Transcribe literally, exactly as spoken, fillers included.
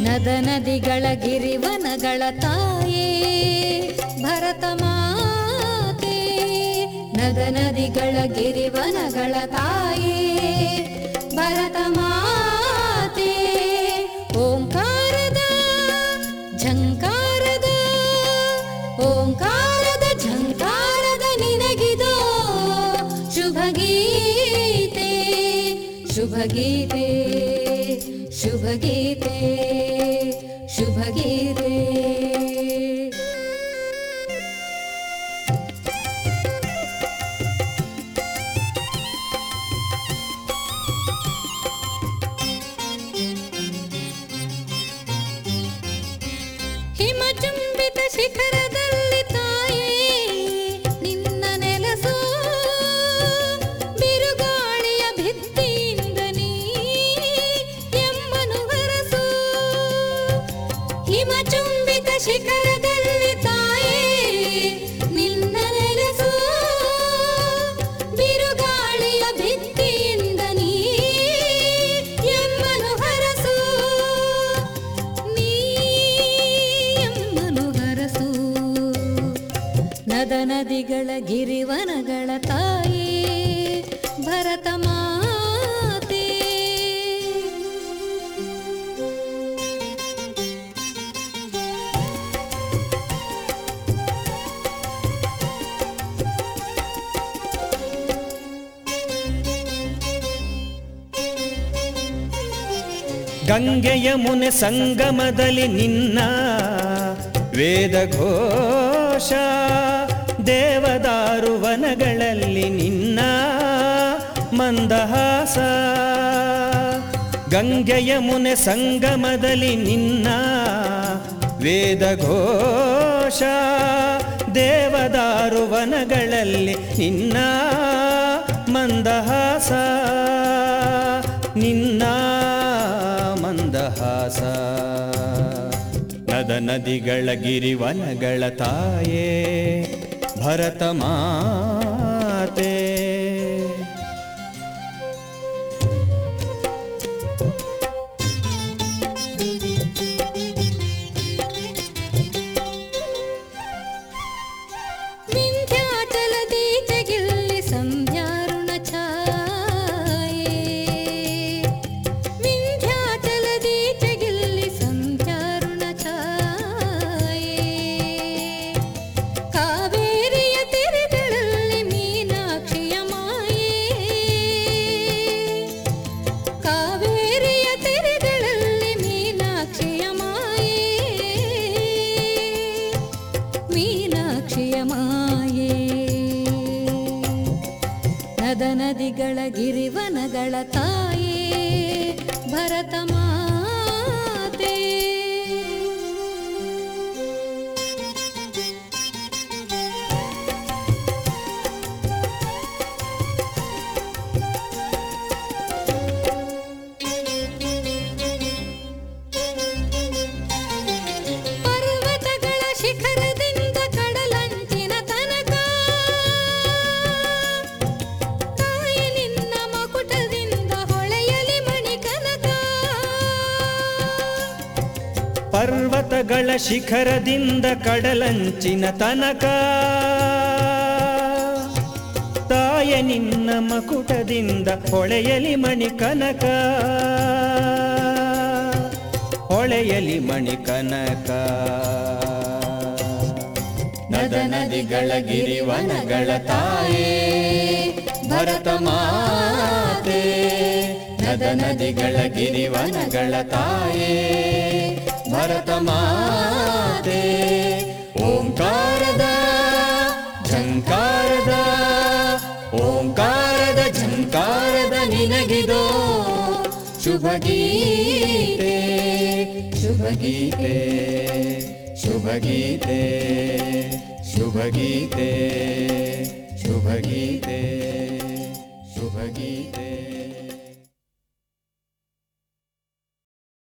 ನದ ನದಿಗಳ ಗಿರಿವನಗಳ ತಾಯೇ ಭರತ ಮಾತೆ. ನದ ನದಿಗಳ ಗಿರಿವನಗಳ ತಾಯೇ ಭರತ ಮಾತೆ. ಓಂಕಾರದ ಝಂಕಾರದ ಓಂಕಾರದ ಝಂಕಾರದ ನಿನಗಿದೋ ಶುಭಗೀತೆ ಶುಭಗೀತೆ ಶುಭಗೀತೆ ಶುಭಗೀತೆ. ಹಿಮಚುಂಬಿತ ಶಿಖರದಲ್ಲಿ ತಾಯೇ ನಿನ್ನ ನೆಲಸೋ. ಬಿರುಗಾಳಿಯ ಭಿತ್ತಿಯಿಂದ ನೀ ಎಮ್ಮನು ಹರಸು. ಹಿಮಚುಂಬಿತ ಶಿಖರದಲ್ಲಿ ತಾಯೇ ನಿನ್ನ ನೆಲಸೋ. ಬಿರುಗಾಳಿಯ ಭಿತ್ತಿಯಿಂದ ನೀ ಎಮ್ಮನು ಹರಸು. ನೀ ಎಮ್ಮನು ಹರಸು. ನದ ನದಿಗಳ ಗಿರಿವನಗಳ ತಾಯೇ ಭರತ ಮಾತೆ. ಗಂಗೆಯ ಮುನೆ ಸಂಗಮದಲ್ಲಿ ನಿನ್ನ ವೇದ ಘೋಷ. ದೇವದಾರು ವನಗಳಲ್ಲಿ ನಿನ್ನ ಮಂದಹಾಸ. ಗಂಗೆಯ ಮುನೆ ಸಂಗಮದಲ್ಲಿ ನಿನ್ನ ವೇದ ಘೋಷ. ದೇವದಾರು ವನಗಳಲ್ಲಿ ನಿನ್ನ ಮಂದಹಾಸ. ನಿನ್ನ ಮಂದಹಾಸ. ನದ ನದಿಗಳ ಗಿರಿವನಗಳ ತಾಯೇ ಭರತ ಮಾತೆ. ವಿಂಧ್ಯಾಚಲದೀಚೆಗಿಲ್ಲಿ ಸಂಧ್ಯಾರುಣ ಛಾಯೆ. ವಿಂಧ್ಯಾಚಲದೀಚೆಗಿಲ್ಲಿ ಸಂಧ್ಯಾರುಣ ಛಾಯೆ. ಕಾವೇರಿಯ ತೆರೆಗಳಲ್ಲಿ ಮೀನಾಕ್ಷಿಯ ಮಾಯೆ. ಕಾವೇರಿಯ ತೆರೆಗಳಲ್ಲಿ ಮೀನಾಕ್ಷಿಯ ಮಾಯೆ. ಮೀನಾಕ್ಷಿಯ ಮಾಯೆ. ನದ ನದಿಗಳ ಗಿರಿವನಗಳ ತಾಯೇ ಭರತ ಮಾತೆ. ಪರ್ವತಗಳ ಶಿಖರದಿಂದ ಕಡಲಂಚಿನ ತನಕ ತಾಯಿ ನಿನ್ನ ಮಕುಟದಿಂದ ಹೊಳೆಯಲಿ ಮಣಿಕನಕ. ಪರ್ವತಗಳ ಶಿಖರದಿಂದ ಕಡಲಂಚಿನ ತನಕ ತಾಯ ನಿನ್ನ ಮಕುಟದಿಂದ ಹೊಳೆಯಲಿ ಮಣಿಕನಕ. ಹೊಳೆಯಲಿ ಮಣಿಕನಕ. ನದ ನದಿಗಳ ಗಿರಿವನಗಳ ತಾಯೇ ಭರತ ಮಾತೆ. ನದ ನದಿಗಳ ಗಿರಿವನಗಳ ತಾಯೇ ಭರತ ಮಾತೆ. ಓಂಕಾರದ ಝಂಕಾರದ ಓಂಕಾರದ ಝಂಕಾರದ ನಿನಗಿದೋ ಶುಭಗೀತೆ ಶುಭಗೀತೆ ಶುಭಗೀತೆ ಶುಭಗೀತೆ ಶುಭಗೀತೆ ಶುಭಗೀತೆ.